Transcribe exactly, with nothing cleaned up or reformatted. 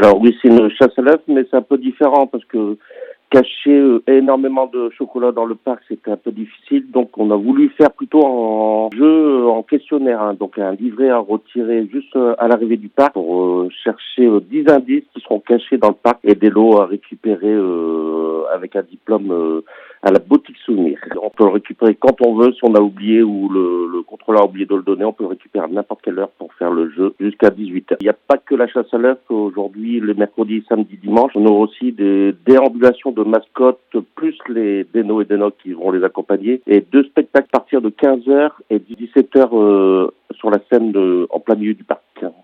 Alors oui, c'est une chasse à l'œuf, mais c'est un peu différent parce que cacher euh, énormément de chocolat dans le parc, c'était un peu difficile. Donc on a voulu faire plutôt en jeu, euh, en questionnaire. Hein. Donc un livret à retirer juste euh, à l'arrivée du parc pour euh, chercher euh, dix indices qui seront cachés dans le parc et des lots à récupérer euh, avec un diplôme euh, à la boutique souvenir. On peut le récupérer quand on veut, si on a oublié ou le, le contrôleur a oublié de le donner, on peut le récupérer à n'importe quelle heure pour faire le jeu jusqu'à dix-huit heures. Il n'y a pas que la chasse à l'œuf. Aujourd'hui, les mercredis, samedis, dimanches, on aura aussi des déambulations de mascottes, plus les dénos et dénocs qui vont les accompagner, et deux spectacles à partir de quinze heures et dix-sept heures euh, sur la scène de, en plein milieu du parc.